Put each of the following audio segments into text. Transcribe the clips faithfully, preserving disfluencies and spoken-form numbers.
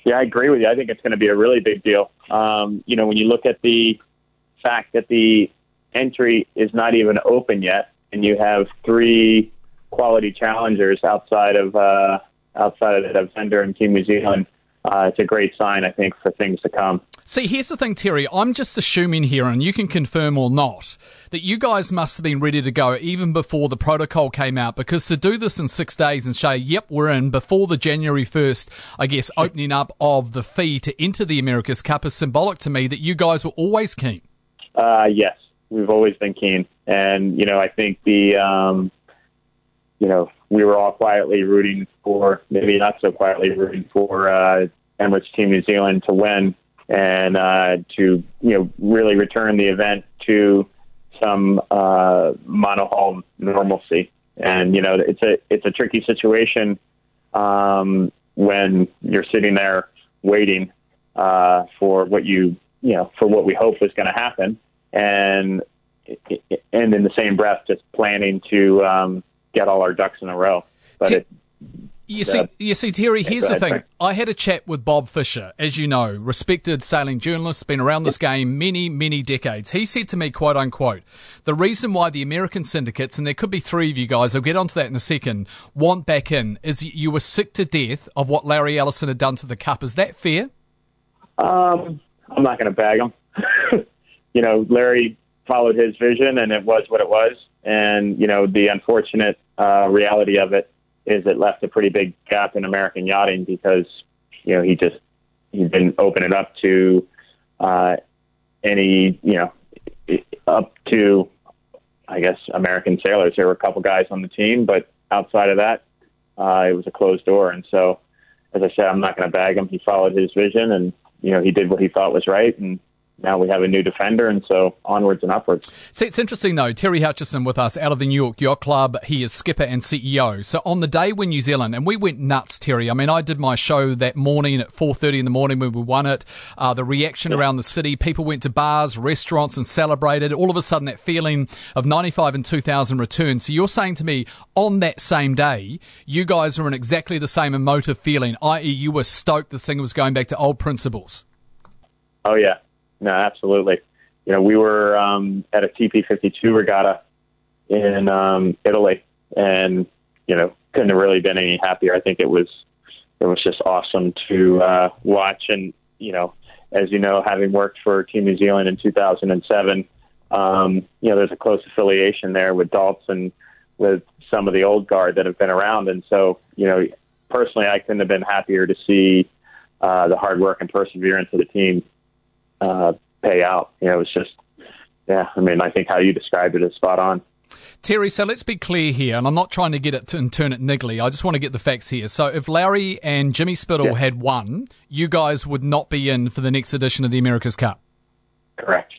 Yeah, I agree with you. I think it's going to be a really big deal. Um, you know, when you look at the fact that the entry is not even open yet, and you have three quality challengers outside of uh, outside of Devender and Team New Zealand, uh, it's a great sign, I think, for things to come. See, here's the thing, Terry. I'm just assuming here, and you can confirm or not, that you guys must have been ready to go even before the protocol came out, because to do this in six days and say, yep, we're in, before the January first, I guess, opening up of the fee to enter the America's Cup is symbolic to me that you guys were always keen. Uh, yes, we've always been keen. And, you know, I think the, um, you know, we were all quietly rooting for, maybe not so quietly rooting for uh, Emirates Team New Zealand to win. And uh, to, you know, really return the event to some uh, monohull normalcy. And, you know, it's a it's a tricky situation um, when you're sitting there waiting uh, for what you, you know, for what we hope was going to happen. And, and in the same breath, just planning to um, get all our ducks in a row. But T- it, You see, you see, Terry, here's the thing. I had a chat with Bob Fisher, as you know, respected sailing journalist, been around this game many, many decades. He said to me, quote unquote, the reason why the American syndicates, and there could be three of you guys, I'll get onto that in a second, want back in, is you were sick to death of what Larry Ellison had done to the Cup. Is that fair? Um, I'm not going to bag him. You know, Larry followed his vision, and it was what it was. And, you know, the unfortunate uh, reality of it is it left a pretty big gap in American yachting because, you know, he just, he didn't open it up to uh, any, you know, up to, I guess, American sailors. There were a couple guys on the team, but outside of that, uh, it was a closed door. And so, as I said, I'm not going to bag him. He followed his vision and, you know, he did what he thought was right. And now we have a new defender, and so onwards and upwards. See, it's interesting, though. Terry Hutchison with us out of the New York Yacht Club. He is skipper and C E O. So on the day when New Zealand, and we went nuts, Terry. I mean, I did my show that morning at four thirty in the morning when we won it. Uh, the reaction yeah. around the city, people went to bars, restaurants and celebrated. All of a sudden, that feeling of ninety-five and two thousand returned. So you're saying to me, on that same day, you guys were in exactly the same emotive feeling, that is you were stoked the thing was going back to old principles. Oh, yeah. No, absolutely. You know, we were um, at a T P fifty-two regatta in um, Italy, and you know, couldn't have really been any happier. I think it was it was just awesome to uh, watch, and you know, as you know, having worked for Team New Zealand in two thousand seven, um, you know, there's a close affiliation there with Daltz and with some of the old guard that have been around, and so you know, personally, I couldn't have been happier to see uh, the hard work and perseverance of the team Uh, pay out. You know, it was just, yeah, I mean, I think how you described it is spot on. Terry, so let's be clear here, and I'm not trying to get it to, and turn it niggly. I just want to get the facts here. So if Larry and Jimmy Spittle yeah. had won, you guys would not be in for the next edition of the America's Cup? Correct.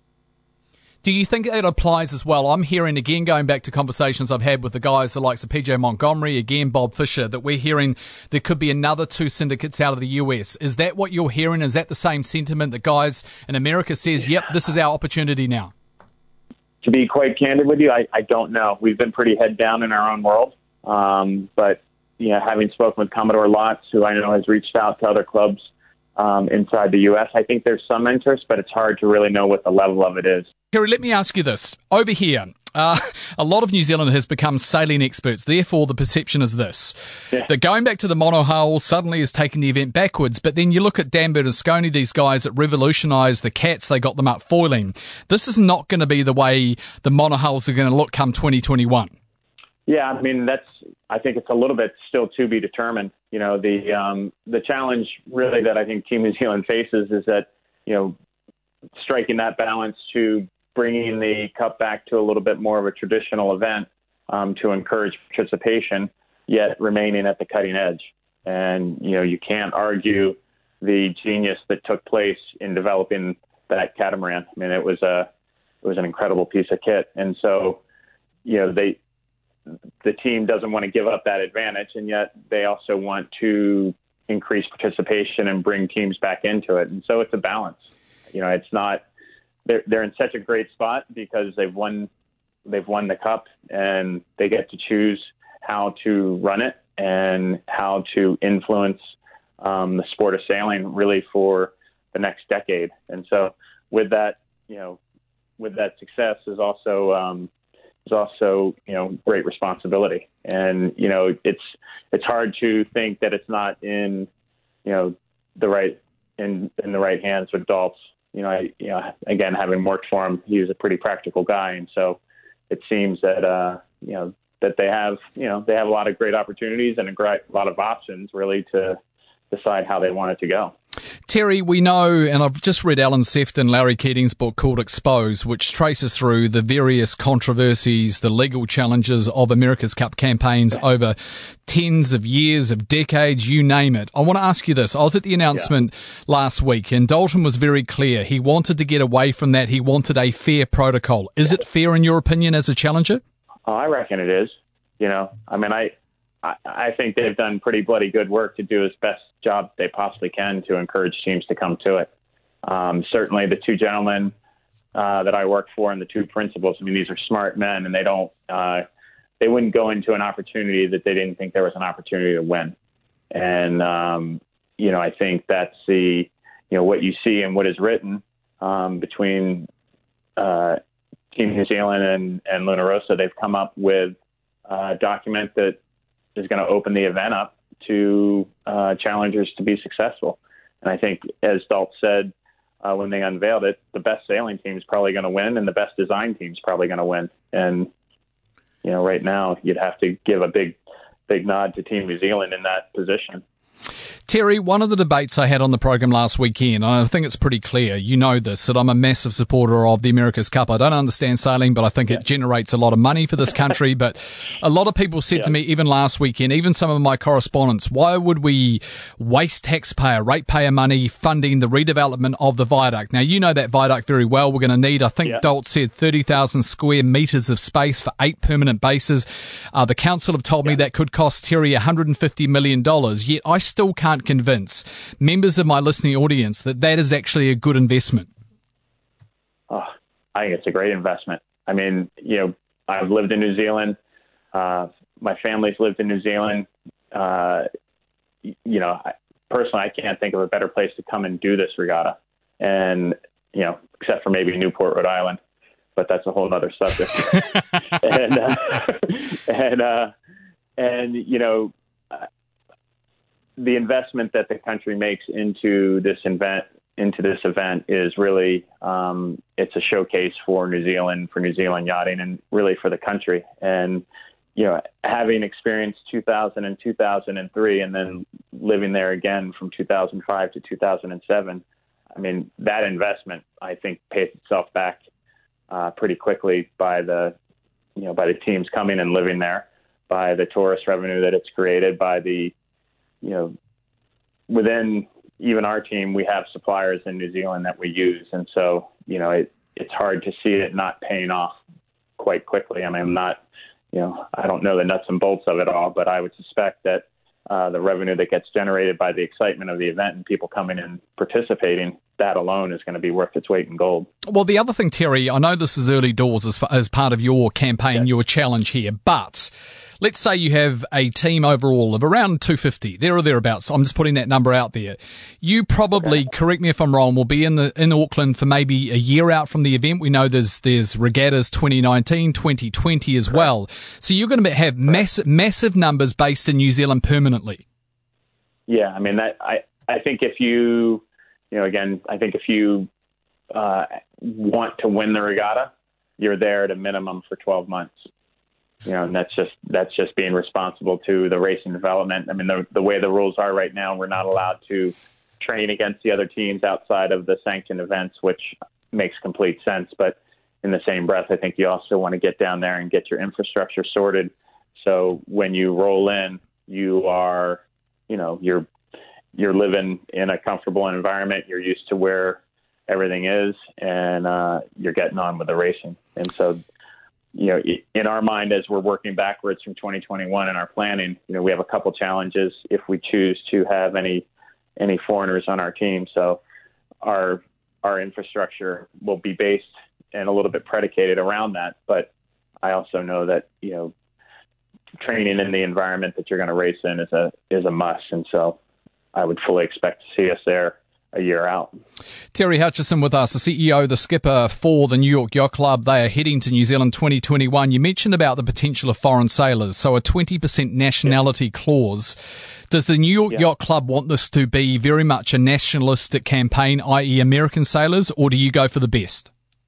Do you think it applies as well? I'm hearing, again, going back to conversations I've had with the guys, the likes of P J Montgomery, again, Bob Fisher, that we're hearing there could be another two syndicates out of the U S. Is that what you're hearing? Is that the same sentiment that guys in America says, yep, this is our opportunity now? To be quite candid with you, I, I don't know. We've been pretty head down in our own world. Um, but, you know, having spoken with Commodore Lotz, who I know has reached out to other clubs um, inside the U S, I think there's some interest, but it's hard to really know what the level of it is. Terry, let me ask you this. Over here, uh, a lot of New Zealand has become sailing experts. Therefore, the perception is this, yeah. that going back to the monohull suddenly is taking the event backwards. But then you look at Dan Berlusconi, these guys that revolutionised the cats, they got them up foiling. This is not going to be the way the monohulls are going to look come twenty twenty-one. Yeah, I mean, that's, I think it's a little bit still to be determined. You know, the um, the challenge really that I think Team New Zealand faces is that, you know, striking that balance to bringing the Cup back to a little bit more of a traditional event um, to encourage participation, yet remaining at the cutting edge. And, you know, you can't argue the genius that took place in developing that catamaran. I mean, it was a, it was an incredible piece of kit. And so, you know, they, the team doesn't want to give up that advantage, and yet they also want to increase participation and bring teams back into it. And so it's a balance. You know, it's not, they're, they're in such a great spot because they've won, they've won the Cup, and they get to choose how to run it and how to influence um, the sport of sailing really for the next decade. And so with that, you know, with that success is also, um, is also, you know, great responsibility. And, you know, it's, it's hard to think that it's not in, you know, the right, in, in the right hands with Daltz. You know, I, you know, again, having worked for him, he was a pretty practical guy. And so it seems that, uh, you know, that they have, you know, they have a lot of great opportunities and a great, a lot of options really to decide how they want it to go. Terry, we know, and I've just read Alan Sefton and Larry Keating's book called Expose, which traces through the various controversies, the legal challenges of America's Cup campaigns over tens of years, of decades, you name it. I want to ask you this. I was at the announcement yeah. last week, and Dalton was very clear. He wanted to get away from that. He wanted a fair protocol. Is it fair, in your opinion, as a challenger? Oh, I reckon it is. You know, I mean, I, I, I think they've done pretty bloody good work to do as best job they possibly can to encourage teams to come to it. Um, certainly the two gentlemen uh, that I work for and the two principals, I mean, these are smart men, and they don't, uh, they wouldn't go into an opportunity that they didn't think there was an opportunity to win. And, um, you know, I think that's the, you know, what you see and what is written um, between uh, Team New Zealand and, and Luna Rossa. They've come up with a document that is going to open the event up to uh, challengers to be successful. And I think, as Daltz said uh, when they unveiled it, the best sailing team is probably going to win, and the best design team is probably going to win. And, you know, right now you'd have to give a big, big nod to Team New Zealand in that position. Terry, one of the debates I had on the program last weekend, and I think it's pretty clear, you know this, that I'm a massive supporter of the America's Cup. I don't understand sailing, but I think yeah. it generates a lot of money for this country. But a lot of people said yeah. to me, even last weekend, even some of my correspondents, why would we waste taxpayer, ratepayer money funding the redevelopment of the viaduct? Now, you know that viaduct very well. We're going to need, I think yeah. Daltz said, thirty thousand square metres of space for eight permanent bases. Uh, the council have told yeah. me that could cost Terry one hundred fifty million dollars, yet I still can't convince members of my listening audience that that is actually a good investment. Oh, I think it's a great investment. I mean, you know, I've lived in New Zealand. Uh, my family's lived in New Zealand. Uh, you know, I, personally, I can't think of a better place to come and do this regatta. And, you know, except for maybe Newport, Rhode Island, but that's a whole other subject. and, uh, and, uh, and, you know, the investment that the country makes into this event, into this event is really, um, it's a showcase for New Zealand, for New Zealand yachting, and really for the country. And, you know, having experienced two thousand and two thousand three, and then living there again from two thousand five to two thousand seven, I mean, that investment, I think, pays itself back uh, pretty quickly by the, you know, by the teams coming and living there, by the tourist revenue that it's created, by the, you know, within even our team, we have suppliers in New Zealand that we use. And so, you know, it, it's hard to see it not paying off quite quickly. I mean, I'm not, you know, I don't know the nuts and bolts of it all, but I would suspect that uh, the revenue that gets generated by the excitement of the event and people coming and participating, that alone is going to be worth its weight in gold. Well, the other thing, Terry, I know this is early doors as, as part of your campaign, yes. your challenge here, but let's say you have a team overall of around two hundred fifty, there or thereabouts. I'm just putting that number out there. You probably, okay. correct me if I'm wrong, will be in the in Auckland for maybe a year out from the event. We know there's there's regattas twenty nineteen, twenty twenty as Correct. well. So you're going to have massive massive numbers based in New Zealand permanently. Yeah, I mean, that, I I think if you, you know, again, I think if you uh, want to win the regatta, you're there at a minimum for twelve months. You know, and that's just that's just being responsible to the racing development. I mean, the, the way the rules are right now, we're not allowed to train against the other teams outside of the sanctioned events, which makes complete sense. But in the same breath, I think you also want to get down there and get your infrastructure sorted. So when you roll in, you are, you know, you're you're living in a comfortable environment. You're used to where everything is, and uh, you're getting on with the racing. And so, you know, in our mind, as we're working backwards from twenty twenty-one in our planning, you know, we have a couple challenges if we choose to have any any foreigners on our team. So our our infrastructure will be based and a little bit predicated around that. But I also know that, you know, training in the environment that you're going to race in is a is a must. And so I would fully expect to see us there a year out. Terry Hutchison with us, the C E O, the skipper for the New York Yacht Club. They are heading to New Zealand twenty twenty-one. You mentioned about the potential of foreign sailors, so a twenty percent nationality yeah. clause. Does the New York yeah. Yacht Club want this to be very much a nationalistic campaign, that is American sailors, or do you go for the best?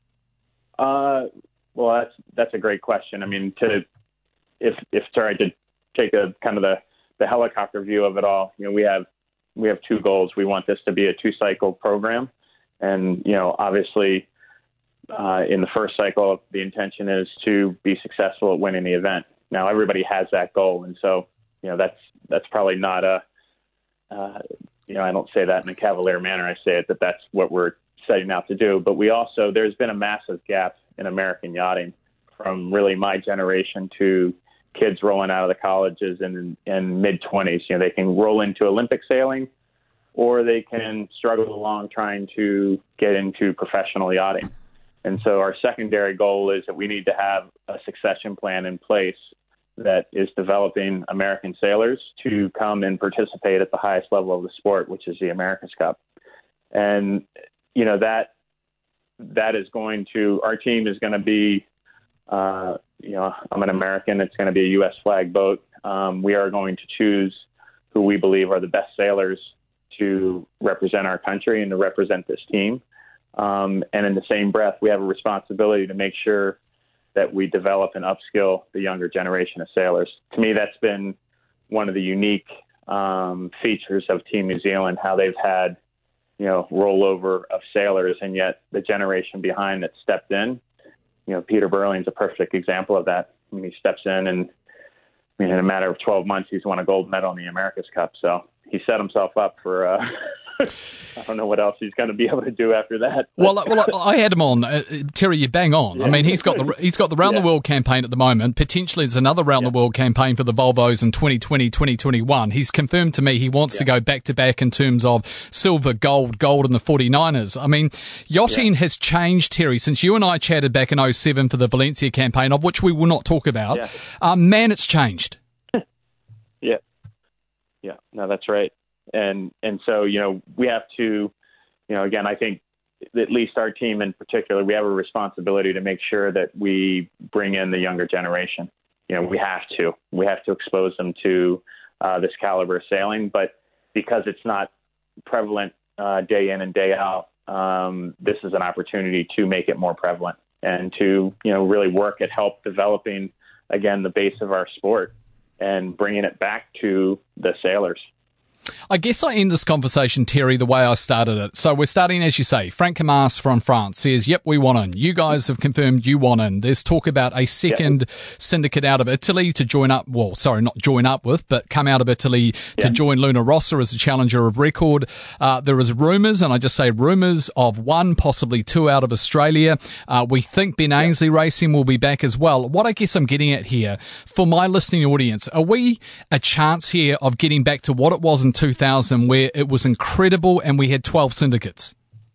Uh, well, that's that's a great question. I mean, to if if sorry to take a kind of the, the helicopter view of it all, you know, we have we have two goals. We want this to be a two-cycle program, and you know, obviously, uh, in the first cycle, the intention is to be successful at winning the event. Now, everybody has that goal, and so you know, that's that's probably not a uh, you know, I don't say that in a cavalier manner. I say it that that's what we're setting out to do. But we also, there's been a massive gap in American yachting from really my generation to kids rolling out of the colleges in, in mid-twenties. You know, they can roll into Olympic sailing, or they can struggle along trying to get into professional yachting. And so our secondary goal is that we need to have a succession plan in place that is developing American sailors to come and participate at the highest level of the sport, which is the America's Cup. And, you know, that that is going to, our team is going to be, uh, you know, I'm an American. It's going to be a U S flag boat. Um, we are going to choose who we believe are the best sailors to represent our country and to represent this team. Um, and in the same breath, we have a responsibility to make sure that we develop and upskill the younger generation of sailors. To me, that's been one of the unique um, features of Team New Zealand, how they've had, you know, rollover of sailors, and yet the generation behind that stepped in, you know, Peter Burling's a perfect example of that. I mean, he steps in, and I mean, in a matter of twelve months, he's won a gold medal in the America's Cup. So he set himself up for, uh, I don't know what else he's going to be able to do after that. Well, well, I had him on. Uh, Terry, you bang on. Yeah. I mean, he's got the he's got the Round yeah. the World campaign at the moment. Potentially, there's another Round yeah. the World campaign for the Volvos in twenty twenty, twenty twenty-one. He's confirmed to me he wants yeah. to go back to back in terms of silver, gold, gold in the forty-niners. I mean, yachting yeah. has changed, Terry, since you and I chatted back in oh seven for the Valencia campaign, of which we will not talk about. Yeah. Um, man, it's changed. yeah, yeah, no, that's right. And and so, you know, we have to, you know, again, I think at least our team in particular, we have a responsibility to make sure that we bring in the younger generation. You know, we have to. We have to expose them to uh, this caliber of sailing. But because it's not prevalent uh, day in and day out, um, this is an opportunity to make it more prevalent and to, you know, really work at help developing, again, the base of our sport and bringing it back to the sailors. I guess I end this conversation, Terry, the way I started it. So we're starting, as you say, Frank Camas from France says, yep, we want in. You guys have confirmed you want in. There's talk about a second yeah. syndicate out of Italy to join up, well, sorry, not join up with, but come out of Italy yeah. to join Luna Rossa as a challenger of record. Uh, there is rumours, and I just say rumours, of one, possibly two out of Australia. Uh, we think Ben Ainsley yeah. Racing will be back as well. What I guess I'm getting at here, for my listening audience, are we a chance here of getting back to what it was in two thousand, where it was incredible and we had twelve syndicates?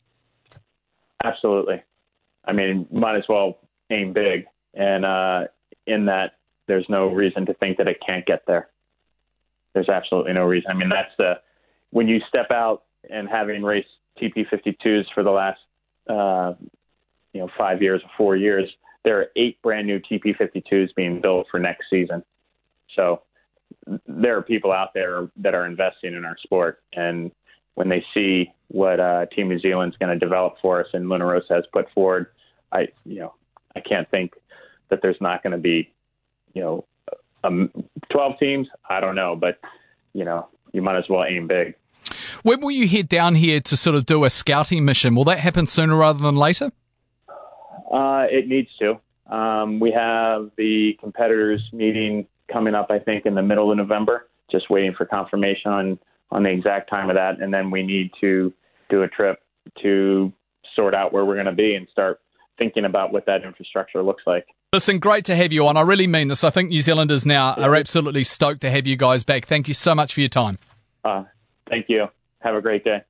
Absolutely. I mean, might as well aim big. And uh, in that, there's no reason to think that it can't get there. There's absolutely no reason. I mean, that's the, when you step out and having raced T P fifty-twos for the last, uh, you know, five years or four years, there are eight brand new T P fifty-twos being built for next season. So there are people out there that are investing in our sport, and when they see what uh, Team New Zealand's going to develop for us and Luna Rossa has put forward, I, you know, I can't think that there's not going to be, you know, um, twelve teams. I don't know, but you know, you might as well aim big. When will you head down here to sort of do a scouting mission? Will that happen sooner rather than later? Uh, it needs to. Um, we have the competitors meeting coming up, I think, in the middle of November, just waiting for confirmation on, on the exact time of that. And then we need to do a trip to sort out where we're going to be and start thinking about what that infrastructure looks like. Listen, great to have you on. I really mean this. I think New Zealanders now are absolutely stoked to have you guys back. Thank you so much for your time. Uh, thank you. Have a great day.